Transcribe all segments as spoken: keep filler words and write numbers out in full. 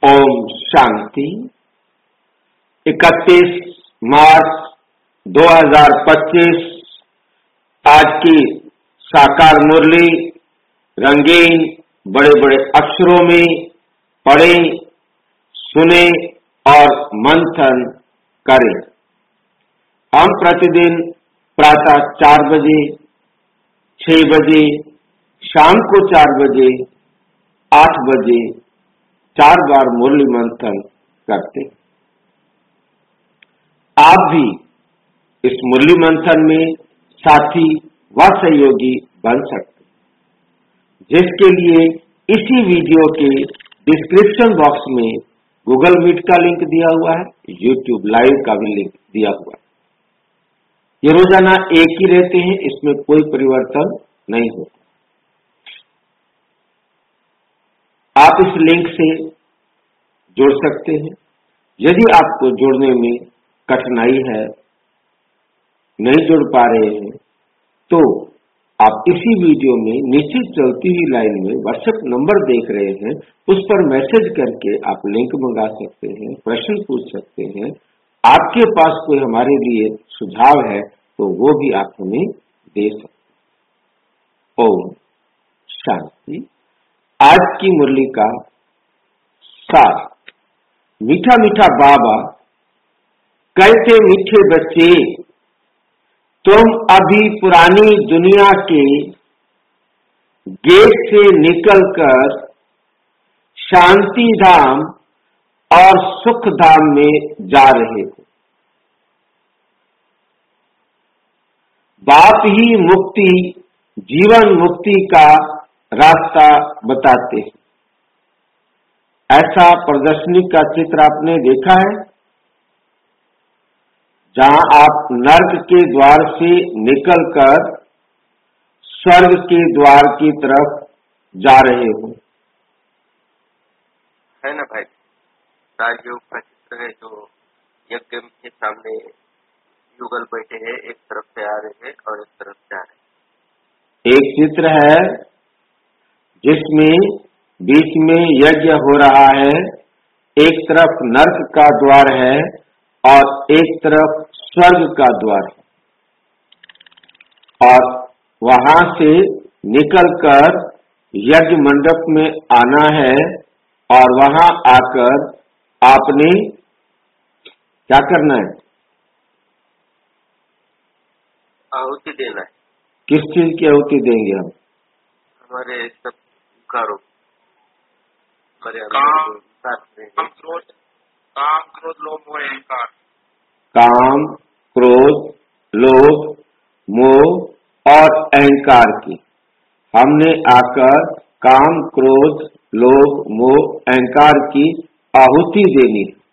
ओम शांति। इकतीस मार्च दो हज़ार पच्चीस आज की साकार मुरली रंगीन बड़े बड़े अक्षरों में पढ़ें, सुने और मंथन करें। हम प्रतिदिन प्रातः चार बजे, छह बजे, शाम को चार बजे, आठ बजे चार बार मुरली मंथन करते। आप भी इस मुरली मंथन में साथी व सहयोगी बन सकते, जिसके लिए इसी वीडियो के डिस्क्रिप्शन बॉक्स में गूगल मीट का लिंक दिया हुआ है, यूट्यूब लाइव का भी लिंक दिया हुआ है। ये रोजाना एक ही रहते हैं, इसमें कोई परिवर्तन नहीं होता। आप इस लिंक से जुड़ सकते हैं। यदि आपको जुड़ने में कठिनाई है, नहीं जुड़ पा रहे हैं, तो आप इसी वीडियो में नीचे चलती हुई लाइन में व्हाट्सएप नंबर देख रहे हैं, उस पर मैसेज करके आप लिंक मंगा सकते हैं, प्रश्न पूछ सकते हैं। आपके पास कोई हमारे लिए सुझाव है तो वो भी आप हमें दे सकते। ओम शांति। आज की मुरली का सार। मीठा मीठा बाबा कहते, मीठे बच्चे तुम अभी पुरानी दुनिया के गेट से निकलकर शांति धाम और सुख धाम में जा रहे हो। बाप ही मुक्ति, जीवन मुक्ति का रास्ता बताते हैं। ऐसा प्रदर्शनी का चित्र आपने देखा है, जहां आप नर्क के द्वार से निकलकर स्वर्ग के द्वार की तरफ जा रहे हो। है ना भाई, राजयोग का चित्र है जो यज्ञ के सामने युगल बैठे हैं, एक तरफ से आ रहे हैं और एक तरफ से आ रहे हैं। एक चित्र है जिसमें बीच में यज्ञ हो रहा है, एक तरफ नर्क का द्वार है और एक तरफ स्वर्ग का द्वार है, और वहां से निकलकर यज्ञ मंडप में आना है और वहां आकर आपने क्या करना है? आहुति देना है। किस चीज की आहुति देंगे हम? हमारे सब कारो काम, काम क्रोध काम क्रोध लोभ मोह अहंकार काम क्रोध लोभ मोह और अहंकार की हमने आकर काम क्रोध लोभ मोह अहंकार की आहुति देनी है।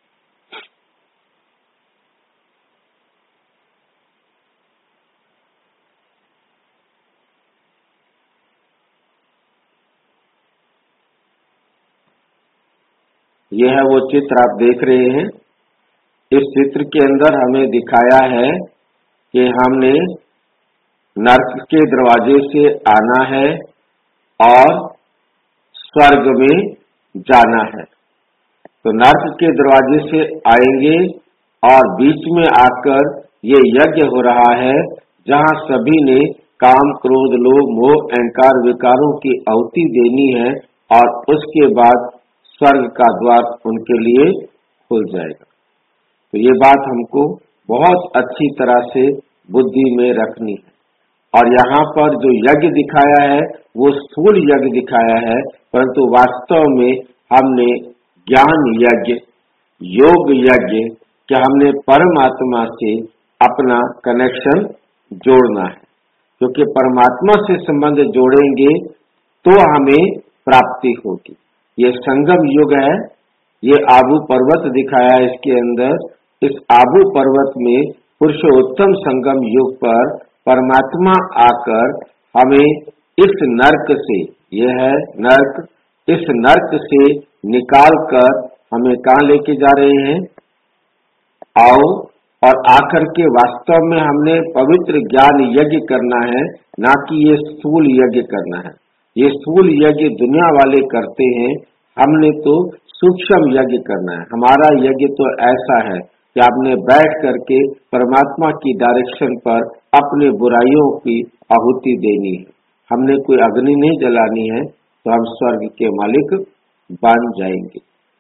यह है वो चित्र आप देख रहे हैं। इस चित्र के अंदर हमें दिखाया है कि हमने नर्क के दरवाजे से आना है और स्वर्ग में जाना है। तो नर्क के दरवाजे से आएंगे और बीच में आकर ये यज्ञ हो रहा है, जहां सभी ने काम क्रोध लोभ मोह अहंकार विकारों की आहुति देनी है, और उसके बाद स्वर्ग का द्वार उनके लिए खुल जाएगा। तो ये बात हमको बहुत अच्छी तरह से बुद्धि में रखनी है। और यहाँ पर जो यज्ञ दिखाया है वो स्थूल यज्ञ दिखाया है, परंतु वास्तव में हमने ज्ञान यज्ञ, योग यज्ञ कि हमने परमात्मा से अपना कनेक्शन जोड़ना है, क्योंकि परमात्मा से संबंध जोड़ेंगे तो हमें प्राप्ति होगी। ये संगम युग है। ये आबू पर्वत दिखाया है इसके अंदर। इस आबू पर्वत में पुरुषोत्तम संगम युग पर परमात्मा आकर हमें इस नर्क से, यह है नर्क, इस नर्क से निकाल कर हमें कहाँ लेके जा रहे हैं? आओ और आकर के वास्तव में हमने पवित्र ज्ञान यज्ञ करना है, ना कि ये स्थूल यज्ञ करना है। ये स्थूल यज्ञ दुनिया वाले करते हैं, हमने तो सूक्ष्म यज्ञ करना है। हमारा यज्ञ तो ऐसा है कि आपने बैठ करके परमात्मा की डायरेक्शन पर अपने बुराइयों की आहुति देनी है। हमने कोई अग्नि नहीं जलानी है तो हम स्वर्ग के मालिक बन जाएंगे।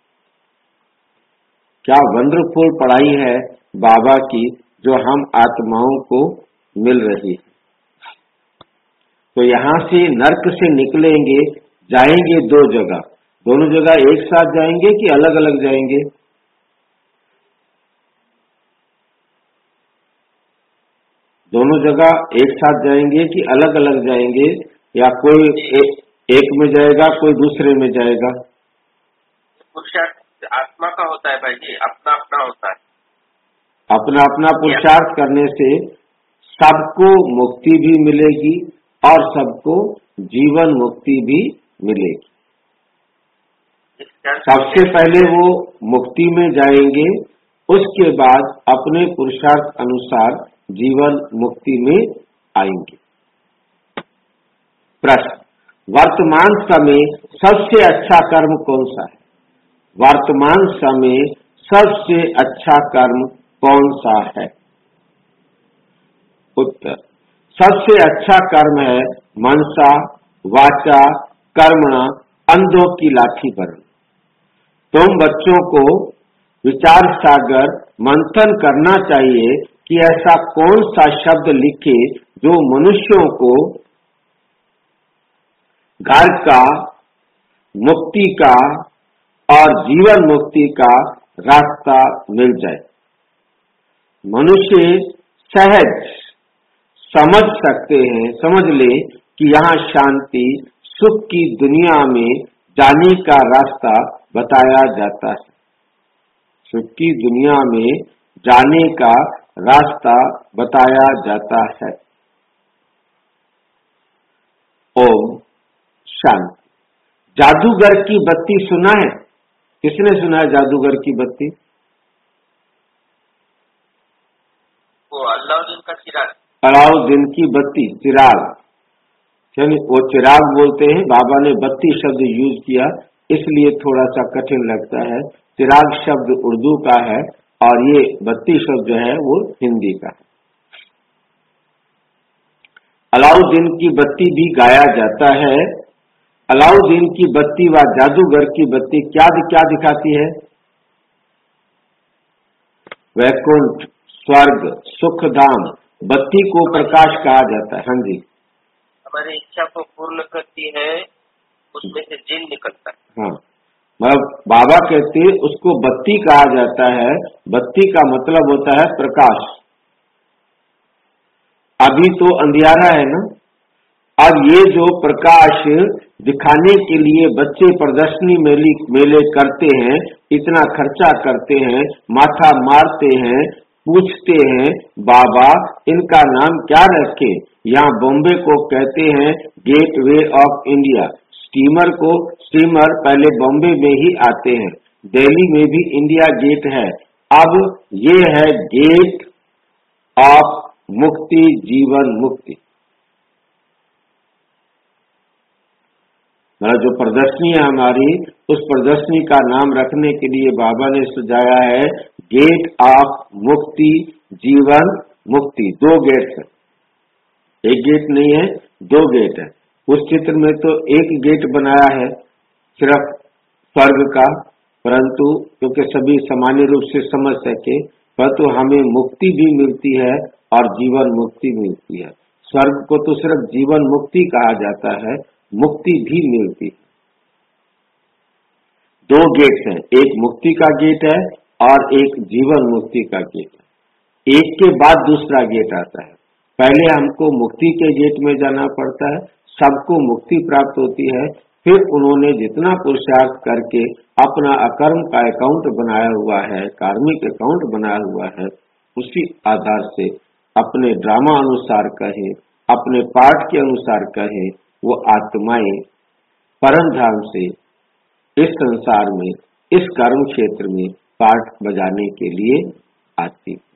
क्या वंडरफुल पढ़ाई है बाबा की जो हम आत्माओं को मिल रही है। तो यहाँ से नरक से निकलेंगे, जाएंगे दो जगह। दोनों जगह एक साथ जाएंगे कि अलग अलग जाएंगे? दोनों जगह एक साथ जाएंगे कि अलग अलग जाएंगे, या कोई एक, एक में जाएगा कोई दूसरे में जाएगा? पुरुषार्थ आत्मा का होता है भाई जी, अपना अपना होता है। अपना अपना पुरुषार्थ करने से सबको मुक्ति भी मिलेगी और सबको जीवन मुक्ति भी मिलेगी। सबसे पहले वो मुक्ति में जाएंगे, उसके बाद अपने पुरुषार्थ अनुसार जीवन मुक्ति में आएंगे। प्रश्न, वर्तमान समय सबसे अच्छा कर्म कौन सा है? वर्तमान समय सबसे अच्छा कर्म कौन सा है? उत्तर, सबसे अच्छा कर्म है मनसा वाचा कर्मणा अंधों की लाठी भरना। तुम बच्चों को विचार सागर मंथन करना चाहिए कि ऐसा कौन सा शब्द लिखे जो मनुष्यों को घर का, मुक्ति का और जीवन मुक्ति का रास्ता मिल जाए। मनुष्य सहज समझ सकते हैं, समझ ले कि यहाँ शांति सुख की दुनिया में जाने का रास्ता बताया जाता है। सुख की दुनिया में जाने का रास्ता बताया जाता है। ओम शांति। जादूगर की बत्ती सुना है? किसने सुना है जादूगर की बत्ती? वो अलाउद्दीन का चिराग। अलाउद्दीन की बत्ती, चिराग, यानी वो चिराग बोलते हैं। बाबा ने बत्ती शब्द यूज किया इसलिए थोड़ा सा कठिन लगता है। चिराग शब्द उर्दू का है और ये बत्ती शब्द जो है वो हिंदी का है। अलाउद्दीन की बत्ती भी गाया जाता है। अलाउद्दीन की बत्ती व जादूगर की बत्ती क्या क्या दिखाती है? वैकुंठ, स्वर्ग, सुखधाम। बत्ती को प्रकाश कहा जाता है। हाँ जी, हमारी इच्छा को पूर्ण करती है, उसमें से जिन निकलता है। हाँ, मतलब बाबा कहते हैं उसको बत्ती कहा जाता है। बत्ती का मतलब होता है प्रकाश। अभी तो अंधियारा है ना, अब ये जो प्रकाश दिखाने के लिए बच्चे प्रदर्शनी मेले मेले करते हैं, इतना खर्चा करते हैं, माथा मारते हैं, पूछते हैं बाबा इनका नाम क्या रखे। यहाँ बॉम्बे को कहते हैं gateway of India. Steamer को स्टीमर पहले बॉम्बे में ही आते हैं। दिल्ली में भी इंडिया गेट है। अब ये है गेट ऑफ मुक्ति, जीवन मुक्ति। मतलब जो प्रदर्शनी है हमारी, उस प्रदर्शनी का नाम रखने के लिए बाबा ने सुझाया है गेट ऑफ मुक्ति, जीवन मुक्ति। दो गेट है, एक गेट नहीं है, दो गेट है। उस चित्र में तो एक गेट बनाया है सिर्फ स्वर्ग का, परंतु क्योंकि सभी सामान्य रूप से समझ सके, परंतु हमें मुक्ति भी मिलती है और जीवन मुक्ति मिलती है। स्वर्ग को तो सिर्फ जीवन मुक्ति कहा जाता है, मुक्ति भी मिलती है। दो गेट हैं, एक मुक्ति का गेट है और एक जीवन मुक्ति का गेट है। एक के बाद दूसरा गेट आता है। पहले हमको मुक्ति के गेट में जाना पड़ता है, सबको मुक्ति प्राप्त होती है। फिर उन्होंने जितना पुरुषार्थ करके अपना अकर्म का अकाउंट बनाया हुआ है, कार्मिक अकाउंट बनाया हुआ है, उसी आधार से अपने ड्रामा अनुसार कहें, अपने पाठ के अनुसार कहें, वो आत्माएं परम धाम से इस संसार में, इस कर्म क्षेत्र में पाठ बजाने के लिए आती है।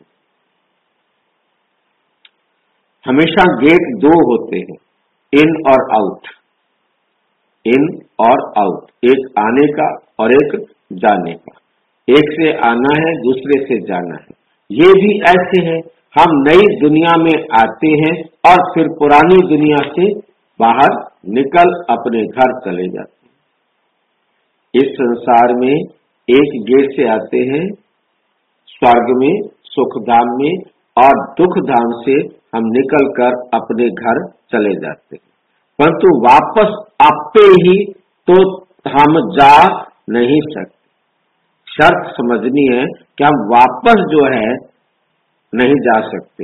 हमेशा गेट दो होते हैं, इन और आउट, इन और आउट, एक आने का और एक जाने का। एक से आना है, दूसरे से जाना है। ये भी ऐसे है, हम नई दुनिया में आते हैं और फिर पुरानी दुनिया से बाहर निकल अपने घर चले जाते हैं। इस संसार में एक गेट से आते हैं स्वर्ग में, सुखधाम में, और दुखधाम से हम निकलकर अपने घर चले जाते हैं, परंतु वापस आपे ही तो हम जा नहीं सकते। शर्त समझनी है कि हम वापस जो है नहीं जा सकते,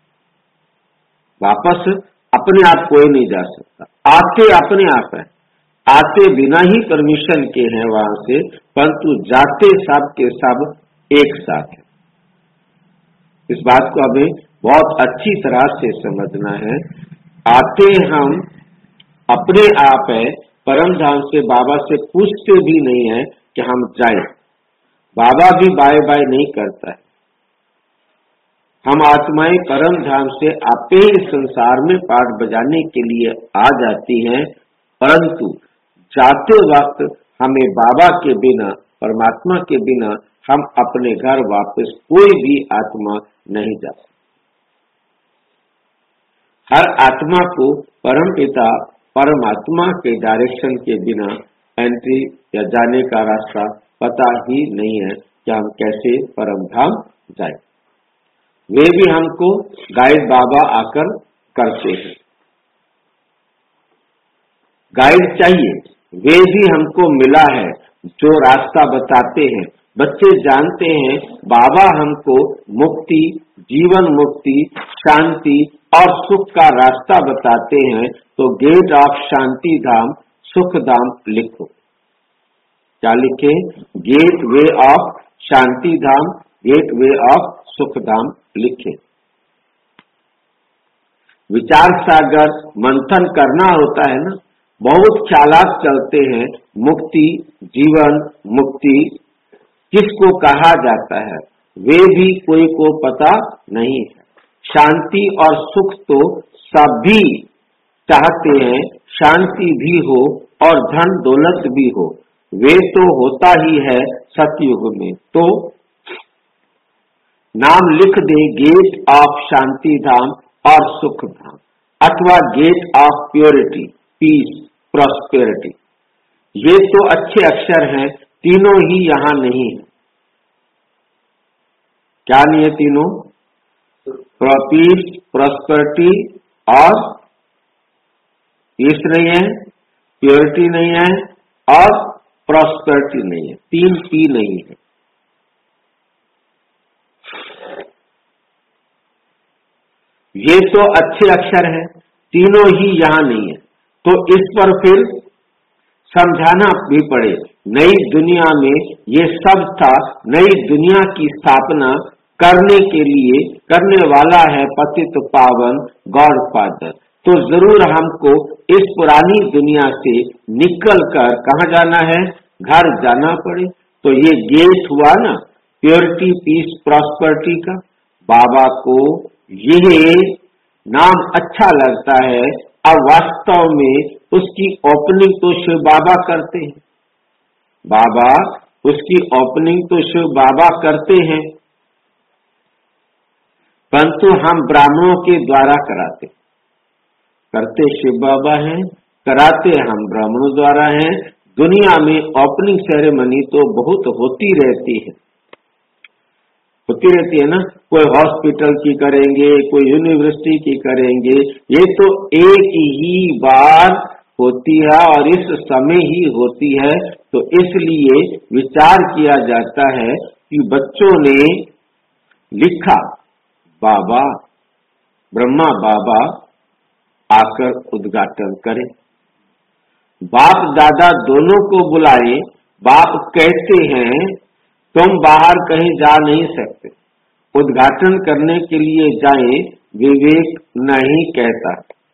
वापस अपने आप कोई नहीं जा सकता। आते अपने आप है, आते बिना ही परमिशन के हैं वहां से, परंतु जाते सब के सब एक साथ है। इस बात को हमें बहुत अच्छी तरह से समझना है। आते हम अपने आप है, परम धाम से बाबा से पूछते भी नहीं है कि हम जाएं। बाबा भी बाय बाय नहीं करता है। हम आत्माएं परम धाम से आपे ही संसार में पाठ बजाने के लिए आ जाती हैं, परंतु जाते वक्त हमें बाबा के बिना, परमात्मा के बिना हम अपने घर वापस कोई भी आत्मा नहीं जा सकती। हर आत्मा को परम पिता परमात्मा के डायरेक्शन के बिना एंट्री या जाने का रास्ता पता ही नहीं है कि हम कैसे परम धाम जाए। वे भी हमको गाइड बाबा आकर करते हैं। गाइड चाहिए, वे भी हमको मिला है जो रास्ता बताते हैं। बच्चे जानते हैं बाबा हमको मुक्ति, जीवन मुक्ति, शांति और सुख का रास्ता बताते हैं, तो गेट ऑफ शांति धाम, सुख धाम लिखो। क्या लिखे? गेट वे ऑफ शांति धाम, गेट वे ऑफ सुख धाम लिखे। विचार सागर मंथन करना होता है ना, बहुत ख्यालात चलते हैं। मुक्ति, जीवन मुक्ति किसको कहा जाता है वे भी कोई को पता नहीं है। शांति और सुख तो सभी चाहते हैं, शांति भी हो और धन दौलत भी हो, वे तो होता ही है सतयुग में। तो नाम लिख दे गेट ऑफ शांति धाम और सुख धाम, अथवा gate of purity, peace, prosperity. ये तो अच्छे अक्षर हैं, तीनों ही यहां नहीं है। क्या नहीं है तीनों? पीस, प्रॉस्पेरिटी और पीस नहीं है, प्योरिटी नहीं है और प्रॉस्पेरिटी नहीं है। तीन पी नहीं है। ये तो अच्छे अक्षर हैं, तीनों ही यहां नहीं है। तो इस पर फिर समझाना भी पड़े। नई दुनिया में ये सब था, नई दुनिया की स्थापना करने के लिए करने वाला है पतित पावन गॉड फादर। तो जरूर हमको इस पुरानी दुनिया से निकल कर कहाँ जाना है? घर जाना पड़े। तो ये गेट हुआ ना प्योरिटी, पीस, प्रॉस्पेरिटी का। बाबा को ये नाम अच्छा लगता है, अब वास्तव में उसकी ओपनिंग तो शिव बाबा करते हैं। बाबा उसकी ओपनिंग तो शिव बाबा करते हैं, परंतु हम ब्राह्मणों के द्वारा कराते करते शिव बाबा हैं, कराते हम ब्राह्मणों द्वारा हैं। दुनिया में ओपनिंग सेरेमनी तो बहुत होती रहती है, होती रहती है ना। कोई हॉस्पिटल की करेंगे, कोई यूनिवर्सिटी की करेंगे, ये तो एक ही बार होती है और इस समय ही होती है। तो इसलिए विचार किया जाता है कि बच्चों ने लिखा बाबा, ब्रह्मा बाबा आकर उद्घाटन करें। बाप दादा दोनों को बुलाए। बाप कहते हैं तुम बाहर कहीं जा नहीं सकते, उद्घाटन करने के लिए जाएं, विवेक नहीं कहता,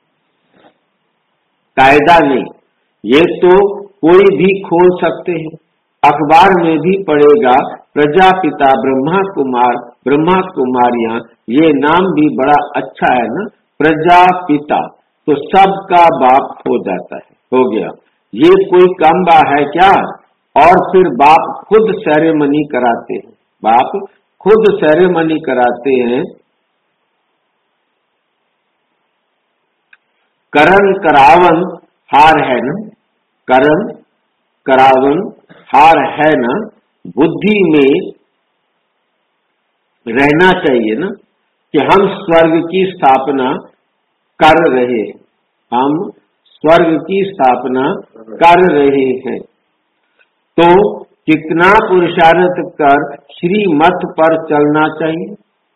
कायदा नहीं। ये तो कोई भी खोल सकते हैं, अखबार में भी पढ़ेगा प्रजापिता ब्रह्मा कुमार, ब्रह्मा कुमारियां, ये नाम भी बड़ा अच्छा है ना, प्रजापिता। तो सबका बाप हो जाता है, हो गया। ये कोई कम बा है क्या? और फिर बाप खुद सेरेमनी कराते हैं, बाप खुद सेरेमनी कराते हैं। करण करावन हार है न, करण करावन हार है न, बुद्धि में रहना चाहिए ना कि हम स्वर्ग की स्थापना कर रहे हैं, हम स्वर्ग की स्थापना कर रहे हैं। तो कितना पुरुषार्थ कर श्रीमत पर चलना चाहिए।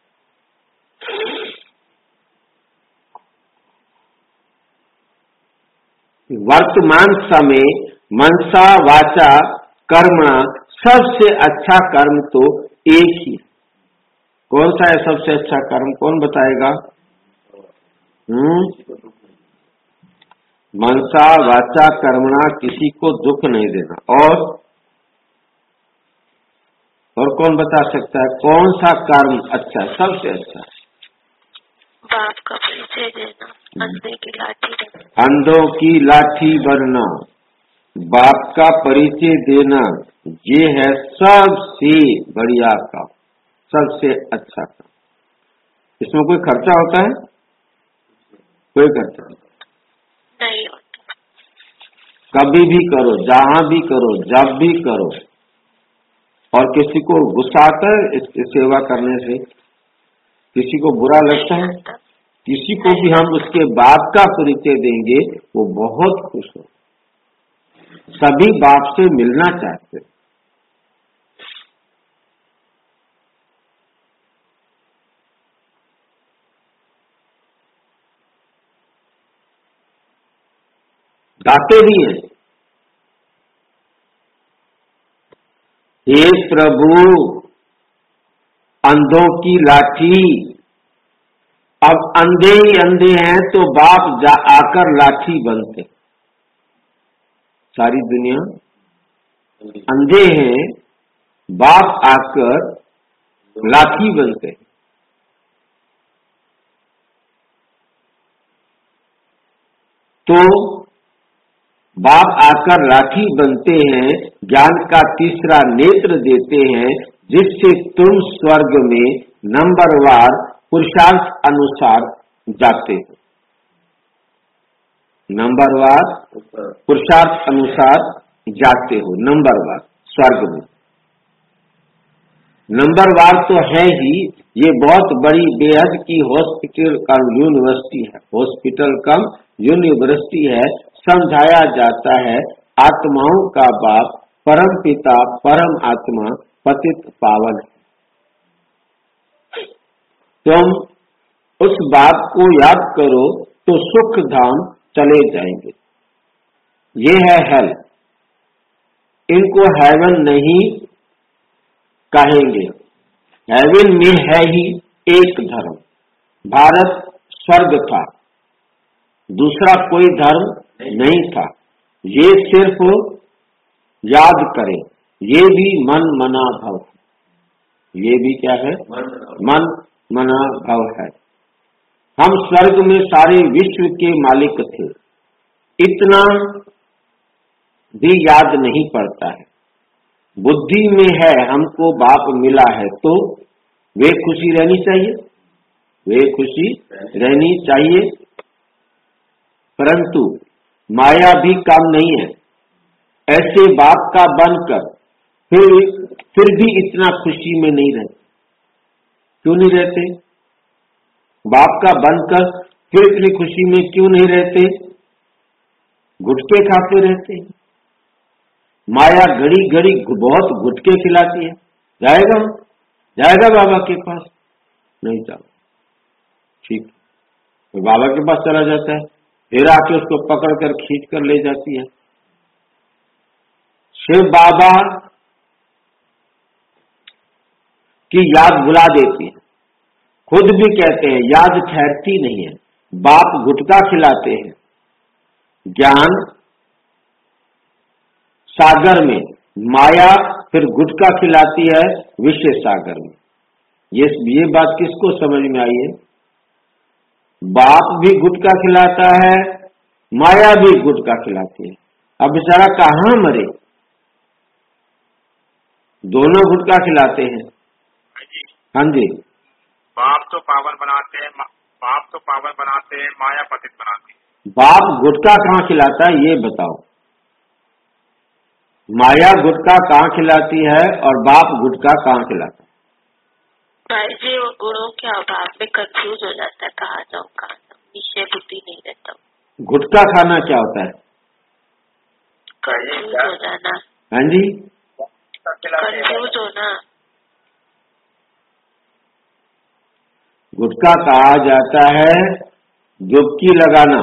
वर्तमान समय मनसा वाचा कर्मणा सबसे अच्छा कर्म तो एक ही। कौन सा है सबसे अच्छा कर्म, कौन बताएगा? हम्म मनसा वाचा कर्मणा, किसी को दुख नहीं देना। और और कौन बता सकता है कौन सा कर्म अच्छा है, सबसे अच्छा? बाप का परिचय देना, अंधे की लाठी बनना, अंधों की लाठी बनना, बाप का परिचय देना, ये है सबसे बढ़िया काम, सबसे अच्छा काम। इसमें कोई खर्चा होता है? कोई खर्चा नहीं होता। कभी भी करो, जहां भी करो, जब भी करो। और किसी को गुस्सा आता है इसकी सेवा करने से? किसी को बुरा लगता है? किसी को भी हम उसके बाप का परिचय देंगे वो बहुत खुश हो। सभी बाप से मिलना चाहते। गाते भी हैं, हे प्रभु अंधों की लाठी। अब अंधे ही अंधे हैं तो बाप जा आकर लाठी बनते। सारी दुनिया अंधे हैं, बाप आकर लाठी बनते। तो बाप आकर लाठी बनते हैं, ज्ञान का तीसरा नेत्र देते हैं, जिससे तुम स्वर्ग में नंबरवार पुरुषार्थ अनुसार जाते हो। नंबरवार पुरुषार्थ अनुसार जाते हो, नंबरवार स्वर्ग में। नंबरवार तो है ही, ये बहुत बड़ी बेहद की हॉस्पिटल कम यूनिवर्सिटी है, हॉस्पिटल कम यूनिवर्सिटी है। समझाया जाता है आत्माओं का बाप परम पिता परम आत्मा पतित पावन है। तुम उस बात को याद करो तो सुख धाम चले जाएंगे। ये है हेल, इनको हेवन नहीं कहेंगे। हेवन में है ही एक धर्म, भारत स्वर्ग था, दूसरा कोई धर्म नहीं था। ये सिर्फ याद करें, ये भी मन मना भव, ये भी क्या है? मन मना भव है। हम स्वर्ग में सारे विश्व के मालिक थे, इतना भी याद नहीं पड़ता है। बुद्धि में है हमको बाप मिला है तो वे खुशी रहनी चाहिए, वे खुशी रहनी चाहिए। परंतु माया भी कम नहीं है, ऐसे बाप का बनकर फिर फिर भी इतना खुशी में नहीं रहते। क्यों नहीं रहते? बाप का बनकर फिर इतनी खुशी में क्यों नहीं रहते? गुटके खाते रहते हैं। माया घड़ी घड़ी बहुत गुटके खिलाती है। जाएगा जाएगा बाबा के पास, नहीं जाओ, ठीक, तो बाबा के पास चला जाता है, फिर आके उसको पकड़ कर खींच कर ले जाती है। शिव बाबा की याद बुला देती है, खुद भी कहते हैं याद ठहरती नहीं है। बाप गुटका खिलाते हैं, ज्ञान सागर में, माया फिर गुटका खिलाती है विषय सागर में। ये ये बात किसको समझ में आई है? बाप भी गुटका खिलाता है, माया भी गुटका खिलाती है। अब बेचारा कहाँ मरे? दोनों गुटखा खिलाते हैं। जी हाँ जी। बाप तो पावन बनाते हैं, मा- बाप तो पावन बनाते हैं, माया पतित बनाती है। बाप गुटखा कहाँ खिलाता है ये बताओ। माया गुटखा कहाँ खिलाती है और बाप गुटखा कहाँ खिलाता है? भाई जी वो गुणों के अभाव में कंफ्यूज हो जाता है, कहाँ जाऊँ कहाँ जाऊँ, निश्चय बुद्धि नहीं रहता, गुटखा खाना क्या होता है? कंफ्यूज हो जाना, हाँ जी, कंफ्यूज होना। गुटखा कहा जाता है डुबकी लगाना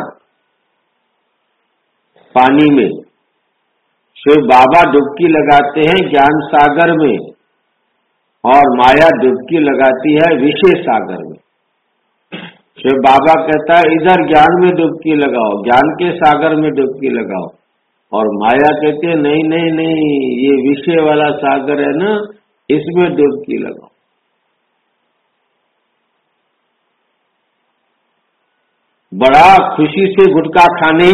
पानी में। शिव बाबा डुबकी लगाते हैं ज्ञान सागर में और माया डुबकी लगाती है विषय सागर में। शिव बाबा कहता है इधर ज्ञान में डुबकी लगाओ, ज्ञान के सागर में डुबकी लगाओ, और माया कहती है नहीं नहीं नहीं, ये विषय वाला सागर है ना, इसमें डुबकी लगाओ। बड़ा खुशी से गुटखा खाने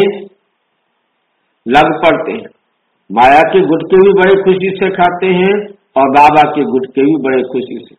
लग पड़ते हैं। माया के गुटके भी बड़े खुशी से खाते हैं और बाबा के गुटके भी बड़े खुशी से।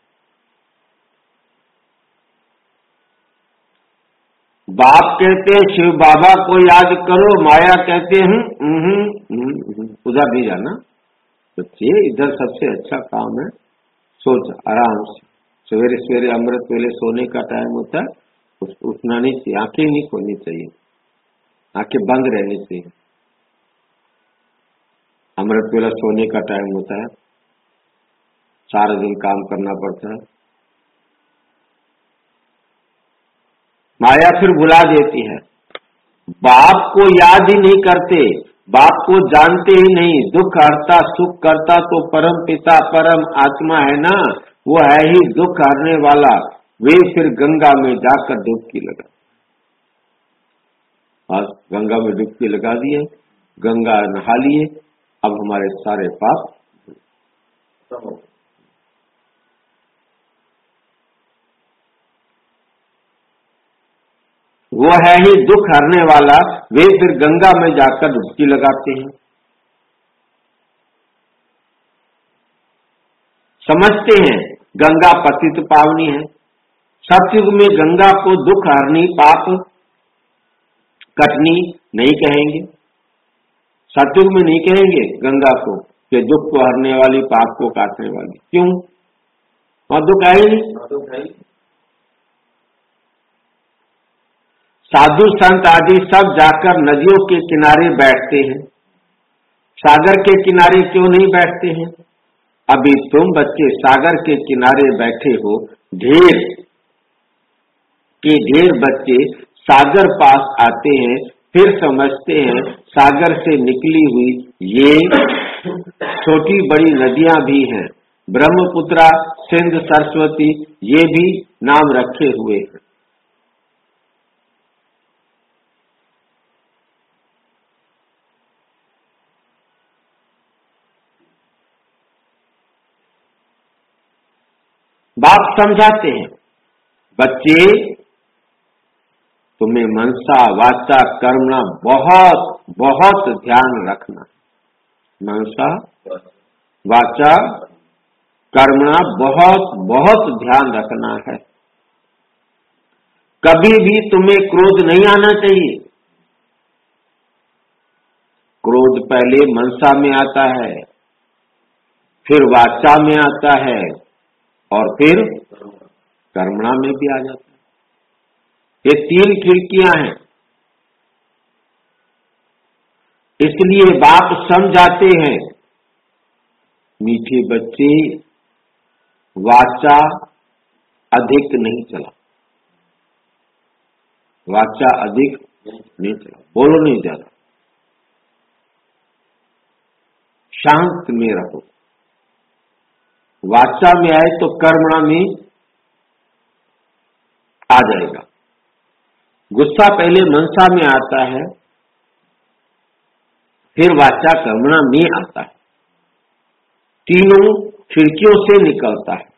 बाप कहते हैं शिव बाबा को याद करो, माया कहते हैं उधर भी जाना। बच्चे इधर सबसे अच्छा काम है, सोच आराम से। सवेरे सवेरे अमृत वेले सोने का टाइम होता है, उस उठना नहीं चाहिए, आंखें नहीं खोलनी चाहिए, आंखें बंद रहनी चाहिए। अमृत वेला सोने का टाइम होता है, सारा दिन काम करना पड़ता है। माया फिर भुला देती है, बाप को याद ही नहीं करते, बाप को जानते ही नहीं। दुख हरता सुख करता तो परम पिता परम आत्मा है ना, वो है ही दुख हरने वाला। वे फिर गंगा में जाकर डुबकी लगा, और गंगा में डुबकी लगा दिए, गंगा नहा लिए, अब हमारे सारे पाप। वो है ही दुख हरने वाला, वे फिर गंगा में जाकर डुबकी लगाते हैं। समझते हैं गंगा पतित पावनी है। सतयुग में गंगा को दुख हरनी पाप कटनी नहीं कहेंगे, सतयुग में नहीं कहेंगे गंगा को कि दुख को हरने वाली पाप को काटने वाली। क्यों? वहां दुख है ही नहीं। साधु संत आदि सब जाकर नदियों के किनारे बैठते हैं, सागर के किनारे क्यों नहीं बैठते हैं? अभी तुम बच्चे सागर के किनारे बैठे हो, ढेर के ढेर बच्चे सागर पास आते हैं, फिर समझते हैं सागर से निकली हुई ये छोटी बड़ी नदियां भी हैं, ब्रह्मपुत्रा सिंध सरस्वती ये भी नाम रखे हुए हैं। बाप समझाते हैं बच्चे तुम्हें मनसा वाचा कर्मणा बहुत बहुत ध्यान रखना। मनसा वाचा कर्मणा बहुत बहुत ध्यान रखना है। कभी भी तुम्हें क्रोध नहीं आना चाहिए। क्रोध पहले मनसा में आता है, फिर वाचा में आता है और फिर कर्मणा में भी आ जाता है। ये तीन खिड़कियां हैं। इसलिए बाप समझाते हैं मीठे बच्चे वाचा अधिक नहीं चला, वाचा अधिक नहीं चला, बोलो नहीं ज्यादा, शांत में रहो। वाचा में आए तो कर्मणा में आ जाएगा। गुस्सा पहले मनसा में आता है, फिर वाचा कर्मणा में आता है। तीनों खिड़कियों से निकलता है।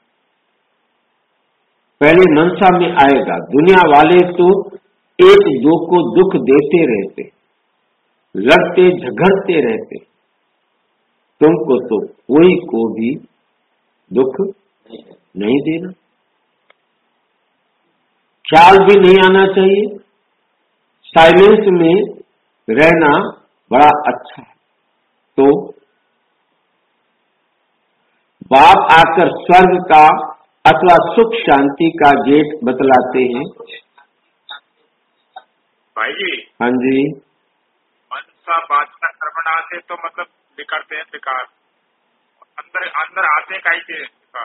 पहले मनसा में आएगा। दुनिया वाले तो एक दो को दुख देते रहते, लड़ते झगड़ते रहते, तुमको तो कोई को भी दुख नहीं देना, ख्याल भी नहीं आना चाहिए। साइलेंस में रहना बड़ा अच्छा है। तो बाप आकर स्वर्ग का अथवा सुख शांति का गेट बतलाते हैं। भाई जी, हाँ जी, मनसा वाचा कर्मणा से तो मतलब निकलते हैं विकार, अंदर अंदर आते हैं कहीं से विकार।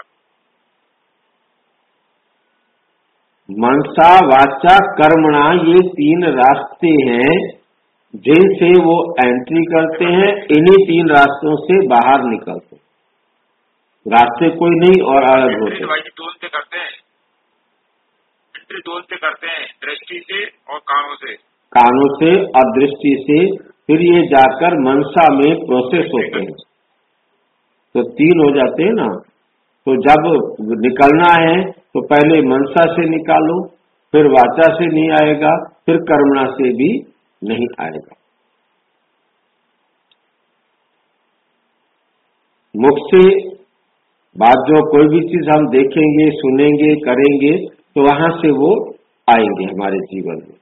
मनसा वाचा कर्मणा ये तीन रास्ते हैं जिनसे वो एंट्री करते हैं। इन्हीं तीन रास्तों से बाहर निकलते हैं, रास्ते कोई नहीं और अलग होते। भाई दोल से करते हैं एंट्री, दोल से करते हैं, दृष्टि से और कानों से, कानों से और दृष्टि से, फिर ये जाकर मनसा में प्रोसेस होते हैं। तो तीन हो जाते हैं ना। तो जब निकलना है तो पहले मनसा से निकालो, फिर वाचा से नहीं आएगा, फिर कर्मणा से भी नहीं आएगा। मुख से बात जो कोई भी चीज हम देखेंगे, सुनेंगे, करेंगे तो वहां से वो आएंगे हमारे जीवन में।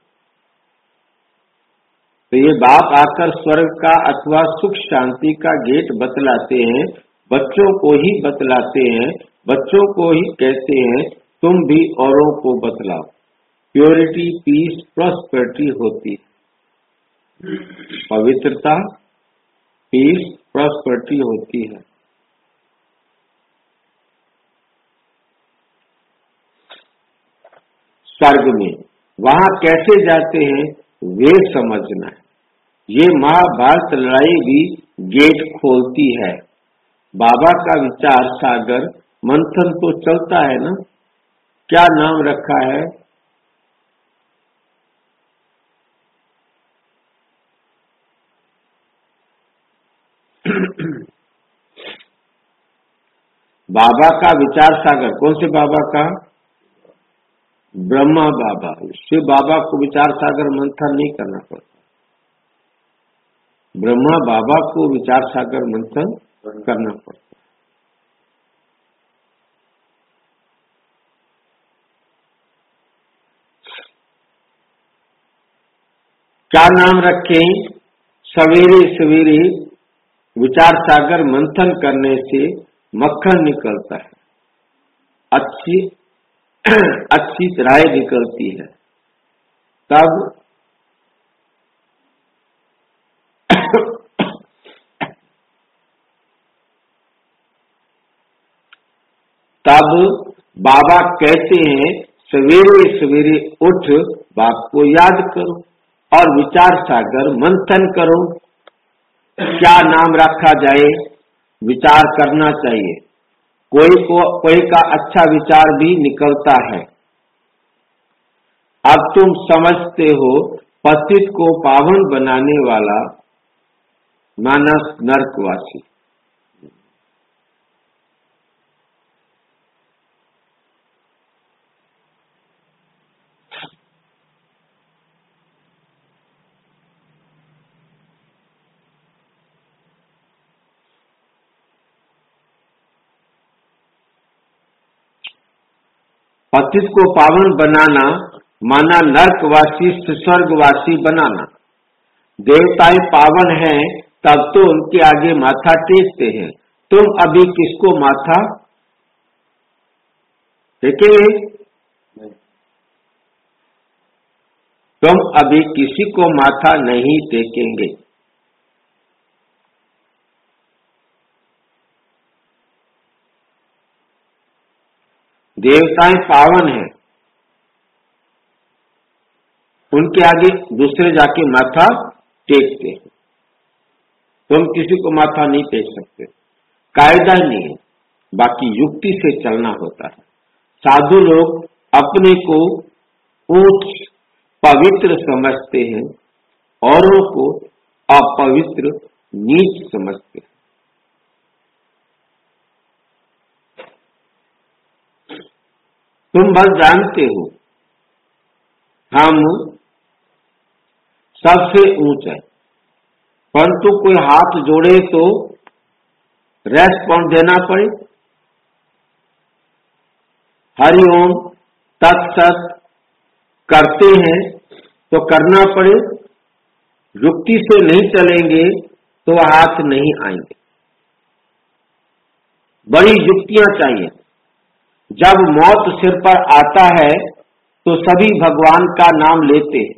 तो ये बाप आकर स्वर्ग का अथवा सुख शांति का गेट बतलाते हैं, बच्चों को ही बतलाते हैं, बच्चों को ही कहते हैं तुम भी औरों को बतलाओ। प्योरिटी, पीस, प्रॉस्पेरिटी होती है, पवित्रता, पीस, प्रॉस्पेरिटी होती है। स्वर्ग में वहां कैसे जाते हैं वे समझना है। ये महाभारत लड़ाई भी गेट खोलती है। बाबा का विचार सागर मंथन तो चलता है ना। क्या नाम रखा है? बाबा का विचार सागर, कौन से बाबा का? ब्रह्मा बाबा। शिव बाबा को विचार सागर मंथन नहीं करना पड़ता, ब्रह्मा बाबा को विचार सागर मंथन करना पड़ता। क्या नाम रखें? सवेरे सवेरे विचार सागर मंथन करने से मक्खन निकलता है, अच्छी अच्छी राय निकलती है। तब तब बाबा कहते हैं सवेरे सवेरे उठ बाप को याद करो और विचार सागर मंथन करो। क्या नाम रखा जाए? विचार करना चाहिए। कोई को कोई का अच्छा विचार भी निकलता है। अब तुम समझते हो पतित को पावन बनाने वाला मानस नरकवासी। पतित को पावन बनाना माना नरकवासी से स्वर्गवासी बनाना। देवताएं पावन हैं तब तो उनके आगे माथा टेकते हैं। तुम अभी किसको माथा टेकेंगे? तुम अभी किसी को माथा नहीं टेकेंगे। देवताएं पावन हैं, उनके आगे दूसरे जाके माथा टेकते हैं। तुम किसी को माथा नहीं टेक सकते, कायदा नहीं है, बाकी युक्ति से चलना होता है। साधु लोग अपने को ऊंच पवित्र समझते हैं, औरों को अपवित्र नीच समझते हैं। तुम बस जानते हो हम सबसे ऊंच है, परंतु कोई हाथ जोड़े तो रेस्पॉन्ड देना पड़े। हरिओम तत्सत करते हैं तो करना पड़े, युक्ति से नहीं चलेंगे तो हाथ नहीं आएंगे। बड़ी युक्तियां चाहिए। जब मौत सिर पर आता है तो सभी भगवान का नाम लेते हैं।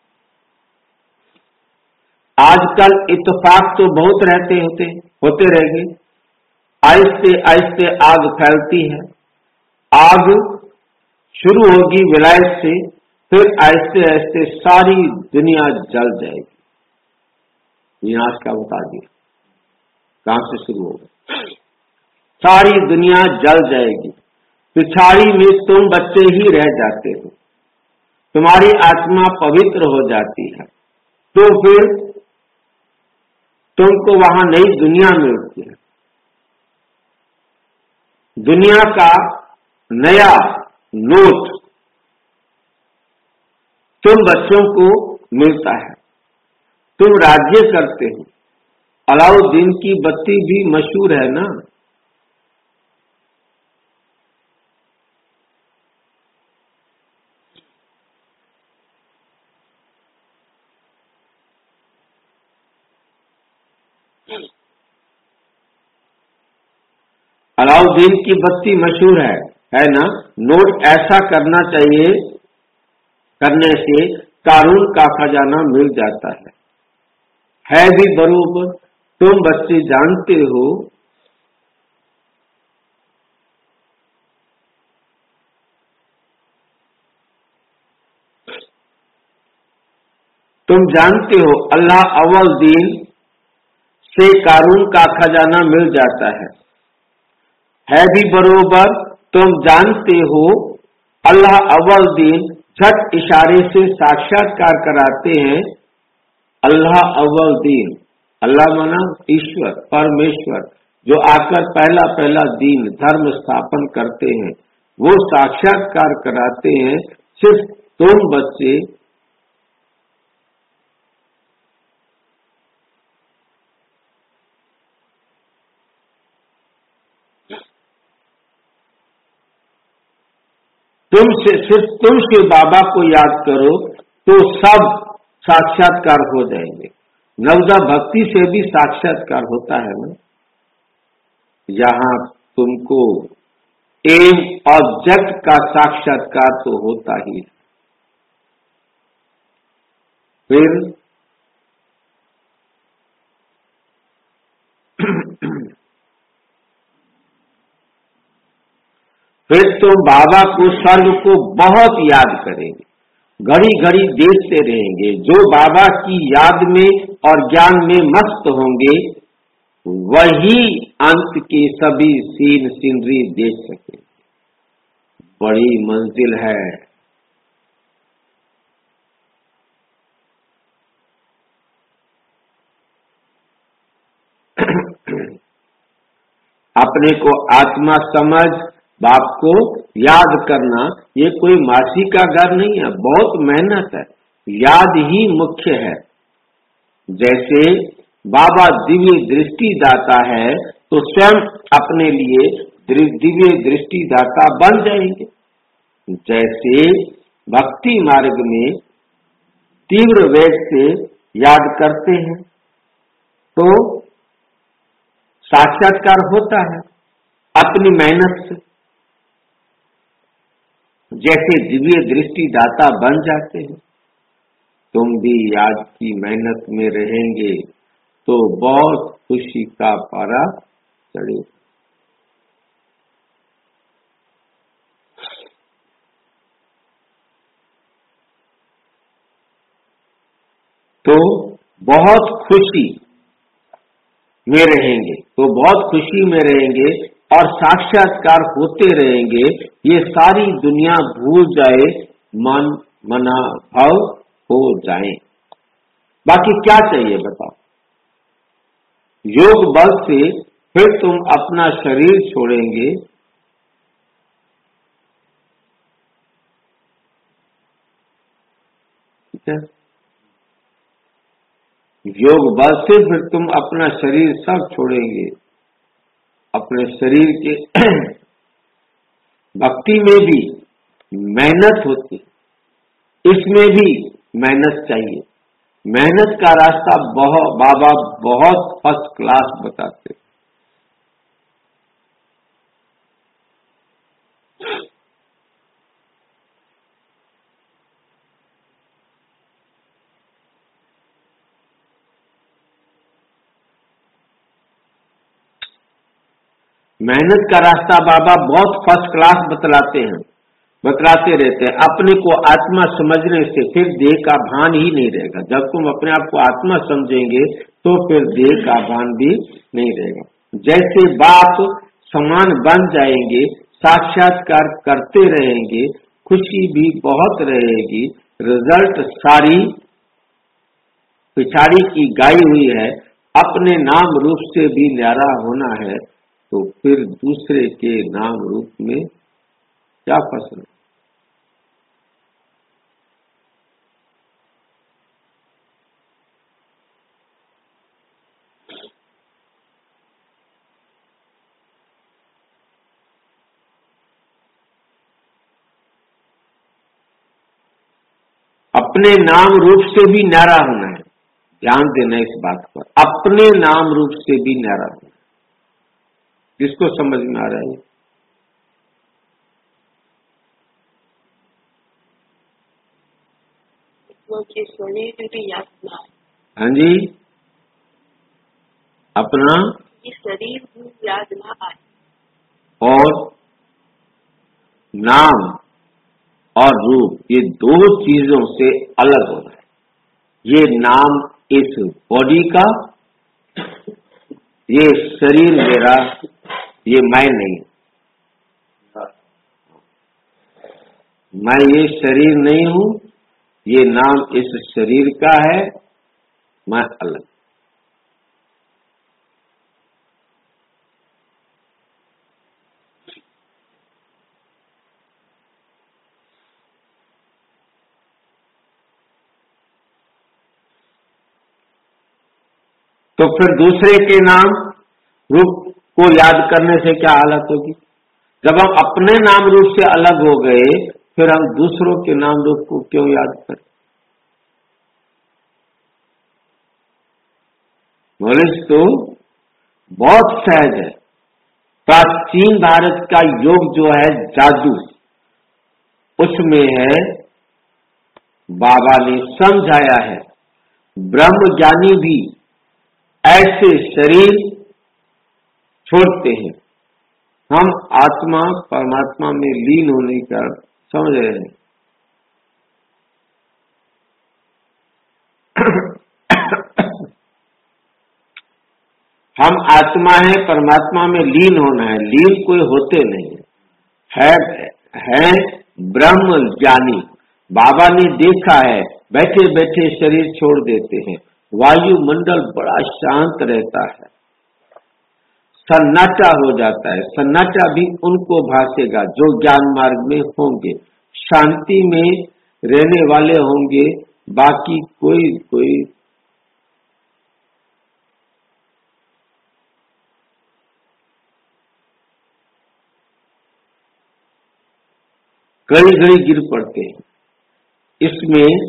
आजकल इत्तेफाक तो बहुत रहते होते होते रहेंगे। आहिस्ते आहिस्ते आग फैलती है। आग शुरू होगी विलायत से, फिर आहिस्ते आहिस्ते सारी दुनिया जल जाएगी। विनाश का बता दिया कहां से शुरू होगा। सारी दुनिया जल जाएगी। पिछाड़ी में तुम बच्चे ही रह जाते हो, तुम्हारी आत्मा पवित्र हो जाती है, तो फिर तुमको वहां नई दुनिया मिलती है। दुनिया का नया नोट तुम बच्चों को मिलता है। तुम राज्य करते हो। अलाउद्दीन की बत्ती भी मशहूर है ना। अलाउद्दीन की बत्ती मशहूर है है ना। नोट ऐसा करना चाहिए, करने से कारून का खजाना मिल जाता है है भी बरोबर। तुम बच्चे जानते हो तुम जानते हो अल्लाह अव्वल दीन से कारून का खजाना मिल जाता है है भी बरोबर। तुम जानते हो अल्लाह अव्वल दीन झट इशारे से साक्षात्कार कराते हैं। अल्लाह अव्वल दीन, अल्लाह माना ईश्वर परमेश्वर, जो आकर पहला पहला दीन धर्म स्थापन करते हैं, वो साक्षात्कार कराते हैं। सिर्फ तुम बच्चे तुम से सिर्फ तुम शिव बाबा को याद करो तो सब साक्षात्कार हो जाएंगे। नवदा भक्ति से भी साक्षात्कार होता है ना। यहां तुमको एम ऑब्जेक्ट का साक्षात्कार तो होता ही है। फिर फिर तुम बाबा को स्वर्ग को बहुत याद करेंगे, घड़ी घड़ी देखते रहेंगे। जो बाबा की याद में और ज्ञान में मस्त होंगे वही अंत के सभी सीन सीनरी देख सकेंगे। बड़ी मंजिल है। अपने को आत्मा समझ बाप को याद करना ये कोई मासी का घर नहीं है, बहुत मेहनत है। याद ही मुख्य है। जैसे बाबा दिव्य दृष्टि दाता है तो स्वयं अपने लिए दिव्य दृष्टि दाता बन जाएंगे। जैसे भक्ति मार्ग में तीव्र वेग से याद करते हैं तो साक्षात्कार होता है अपनी मेहनत से। जैसे दिव्य दृष्टि दाता बन जाते हैं, तुम भी याद की मेहनत में रहेंगे तो बहुत खुशी का पारा चढ़ेगा। तो बहुत खुशी में रहेंगे तो बहुत खुशी में रहेंगे और साक्षात्कार होते रहेंगे। ये सारी दुनिया भूल जाए, मन मना भाव हो जाए। बाकी क्या चाहिए बताओ। योग बल से फिर तुम अपना शरीर छोड़ेंगे, ठीक है। योग बल से फिर तुम अपना शरीर सब छोड़ेंगे अपने शरीर के भक्ति में भी मेहनत होती, इसमें भी मेहनत चाहिए। मेहनत का रास्ता बहुत बाबा बहुत फर्स्ट क्लास बताते। मेहनत का रास्ता बाबा बहुत फर्स्ट क्लास बतलाते हैं, बतलाते रहते हैं। अपने को आत्मा समझने से फिर देह का भान ही नहीं रहेगा। जब तुम अपने आप को आत्मा समझेंगे तो फिर देह का भान भी नहीं रहेगा। जैसे बाप समान बन जाएंगे, साक्षात्कार करते रहेंगे, खुशी भी बहुत रहेगी, रिजल्ट सारी पिछाड़ी की गाई हुई है, अपने नाम रूप से भी न्यारा होना है, तो फिर दूसरे के नाम रूप में क्या फंसना। अपने नाम रूप से भी न्यारा होना है। ध्यान देना इस बात पर, अपने नाम रूप से भी न्यारा होना। किसको समझ में आ रहा है? मुझे शरीर भी याद ना आए। हाँ जी, अपना शरीर भी याद ना आए और नाम और रूप, ये दो चीजों से अलग होना है। ये नाम इस बॉडी का, ये शरीर मेरा, ये मैं नहीं, मैं ये शरीर नहीं हूं, ये नाम इस शरीर का है, मैं अलग। तो फिर दूसरे के नाम रूप को याद करने से क्या हालत होगी? जब हम अपने नाम रूप से अलग हो गए, फिर हम दूसरों के नाम रूप को क्यों याद करें? नॉलेज तो बहुत सहज है। प्राचीन भारत का योग जो है जादू, उसमें है बाबा ने समझाया है, ब्रह्म ज्ञानी भी ऐसे शरीर छोड़ते हैं। हम आत्मा परमात्मा में लीन होने का समझ रहे हैं। हम आत्मा है, परमात्मा में लीन होना है। लीन कोई होते नहीं है, है ब्रह्म ज्ञानी। बाबा ने देखा है, बैठे बैठे शरीर छोड़ देते हैं, वायुमंडल बड़ा शांत रहता है, सन्नाटा हो जाता है। सन्नाटा भी उनको भासेगा जो ज्ञान मार्ग में होंगे, शांति में रहने वाले होंगे। बाकी कोई कोई घड़ी घड़ी गिर पड़ते हैं। इसमें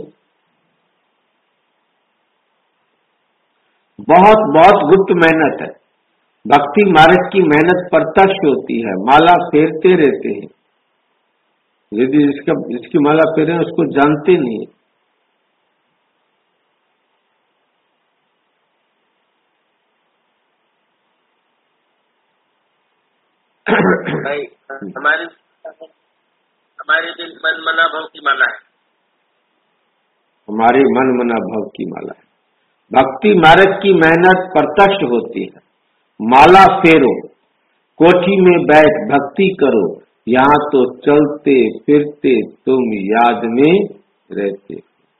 बहुत बहुत गुप्त मेहनत है। भक्ति मार्ग की मेहनत प्रत्यक्ष होती है, माला फेरते रहते हैं। यदि जिसका जिसकी माला फेरे उसको जानते नहीं है। भाई हमारे हमारे दिल मन मना भव की माला है। हमारी मन मना भव की माला है। भक्ति मार्ग की मेहनत प्रत्यक्ष होती है। माला फेरो, कोठी में बैठ भक्ति करो, यहाँ तो चलते फिरते तुम याद में रहते।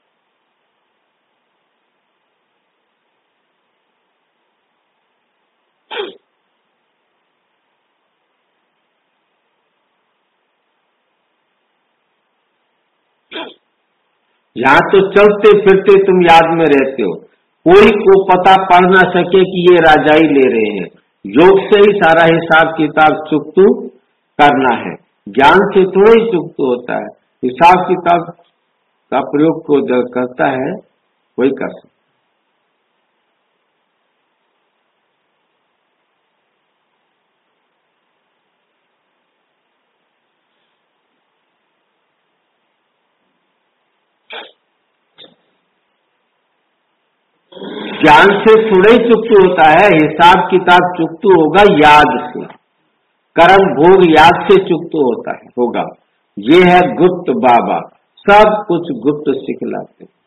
यहाँ तो चलते फिरते तुम याद में रहते हो। कोई को पता पड़ ना सके कि ये राजाई ले रहे हैं। योग से ही सारा हिसाब किताब चुकतू करना है, ज्ञान से थोड़ा ही चुकतू होता है। हिसाब किताब का प्रयोग को जो करता है वही कर सकता। ज्ञान से थोड़ा ही चुकतू होता है, हिसाब किताब चुकतू होगा याद से, कर्म भोग याद से चुकतू होता है होगा। ये है गुप्त बाबा, सब कुछ गुप्त सिखलाते हैं।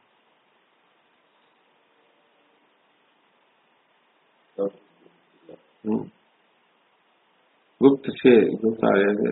गुप्त से गुप्त आ गया।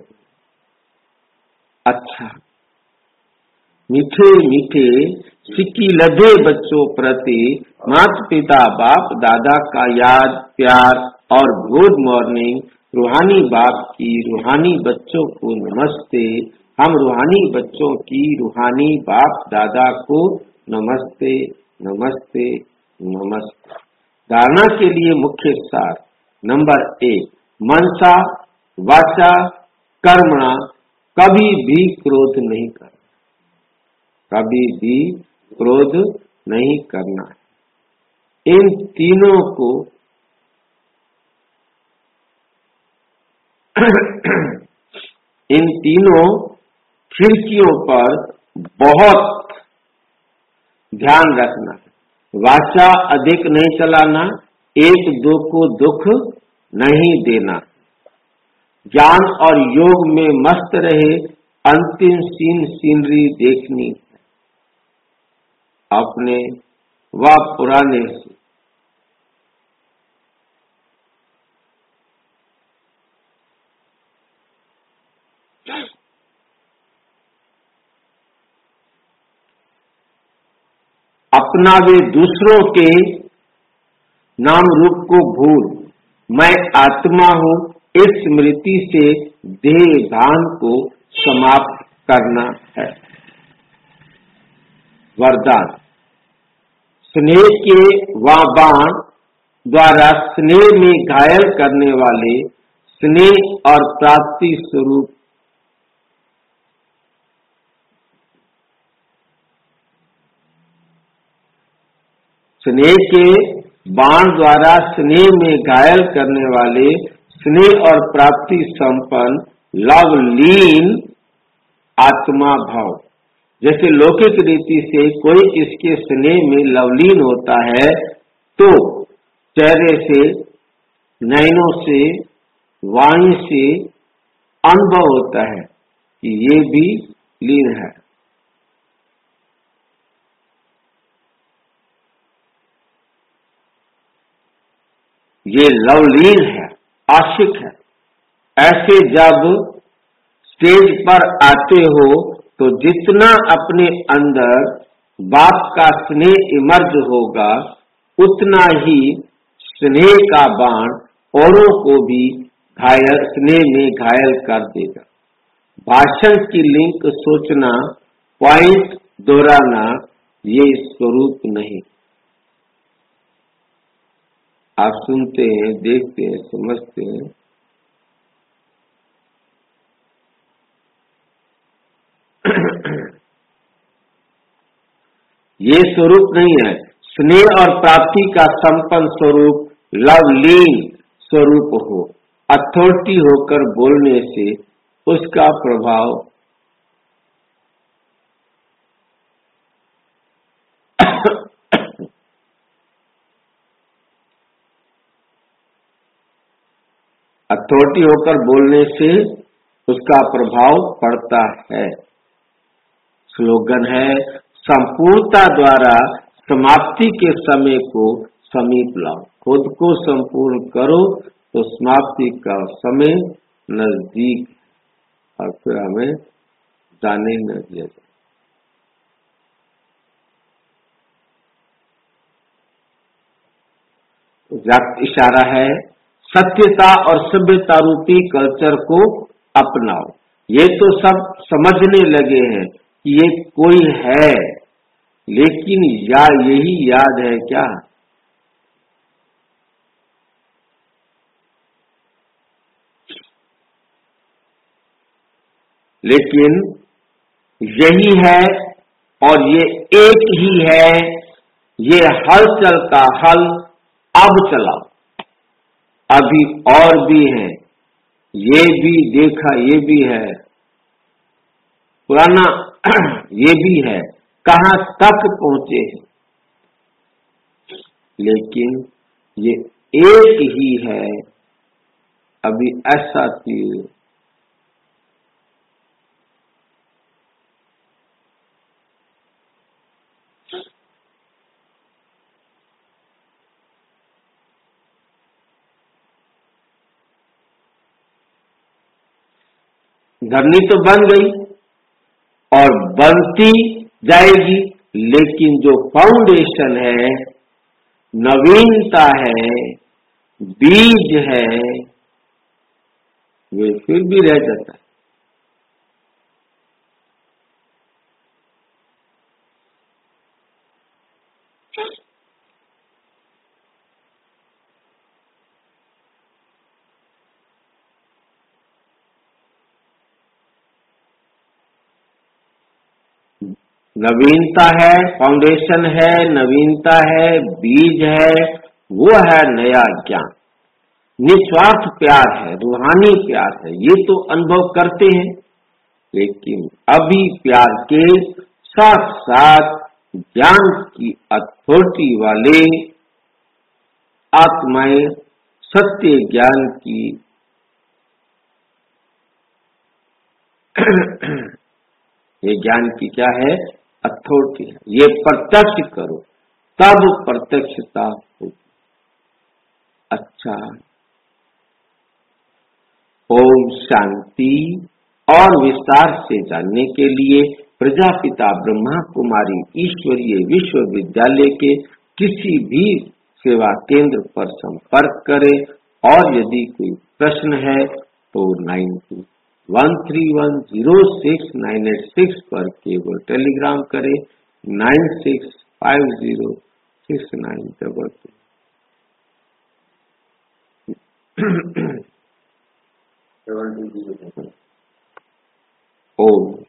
अच्छा, मीठे मीठे सिक्की लदे बच्चों प्रति माता पिता बाप दादा का याद प्यार और गुड मॉर्निंग। रूहानी बाप की रूहानी बच्चों को नमस्ते। हम रूहानी बच्चों की रूहानी बाप दादा को नमस्ते नमस्ते नमस्ते। धारणा के लिए मुख्य सार नंबर एक, मनसा वाचा कर्मणा कभी भी क्रोध नहीं करना, कभी भी क्रोध नहीं करना है। इन तीनों को इन तीनों खिड़कियों पर बहुत ध्यान रखना है। वाचा अधिक नहीं चलाना, एक दो को दुख नहीं देना, ज्ञान और योग में मस्त रहे, अंतिम सीन सीनरी देखनी है अपने व पुराने से। अपना वे दूसरों के नाम रूप को भूल, मैं आत्मा हूं, इस स्मृति से देह भान को समाप्त करना है। वरदान, स्नेह के व बाण द्वारा स्नेह में घायल करने वाले स्नेह और प्राप्ति स्वरूप स्नेह के बाण द्वारा स्नेह में घायल करने वाले स्नेह और प्राप्ति संपन्न लवलीन आत्मा भाव। जैसे लौकिक रीति से कोई इसके स्नेह में लवलीन होता है तो चेहरे से, नयनों से, वाणी से अनुभव होता है कि ये भी लीन है। ये लवलीन है, आशिक है। ऐसे जब स्टेज पर आते हो तो जितना अपने अंदर बाप का स्नेह इमर्ज होगा उतना ही स्नेह का बाण औरों को भी घायल स्नेह में घायल कर देगा। भाषण की लिंक सोचना, पॉइंट दोहराना, ये स्वरूप नहीं। आप सुनते हैं, देखते हैं, समझते हैं, ये स्वरूप नहीं है। स्नेह और प्राप्ति का संपन्न स्वरूप लवलीन स्वरूप हो, अथॉरिटी होकर बोलने से उसका प्रभाव अथॉरिटी होकर बोलने से उसका प्रभाव पड़ता है। स्लोगन है, संपूर्णता द्वारा समाप्ति के समय को समीप लाओ। खुद को संपूर्ण करो तो समाप्ति का समय नजदीक, और फिर हमें जाने न दिया जाए। इशारा है, सत्यता और सभ्यता रूपी कल्चर को अपनाओ। ये तो सब समझने लगे हैं कि ये कोई है, लेकिन या यही याद है क्या? लेकिन यही है और ये एक ही है, ये हलचल का हल अब चलाओ। अभी और भी है, ये भी देखा, ये भी है पुराना, ये भी है, कहां तक पहुंचे हैं, लेकिन ये एक ही है। अभी ऐसा चीज धरनी तो बन गई और बनती जाएगी, लेकिन जो फाउंडेशन है, नवीनता है, बीज है, वे फिर भी रह जाता है। नवीनता है, फाउंडेशन है, नवीनता है, बीज है, वो है नया ज्ञान। निस्वार्थ प्यार है, रूहानी प्यार है, ये तो अनुभव करते हैं, लेकिन अभी प्यार के साथ साथ ज्ञान की अथॉरिटी वाले आत्माएं सत्य ज्ञान की ये ज्ञान की क्या है? अथॉरिटी है। ये प्रत्यक्ष करो, तब प्रत्यक्षता होगी। अच्छा, ओम शांति। और विस्तार से जानने के लिए प्रजापिता ब्रह्मा कुमारी ईश्वरीय विश्वविद्यालय के किसी भी सेवा केंद्र पर संपर्क करें, और यदि कोई प्रश्न है तो nine two one three one zero six nine eight six पर केवल टेलीग्राम करें, nine six five zero six nine double two. ओम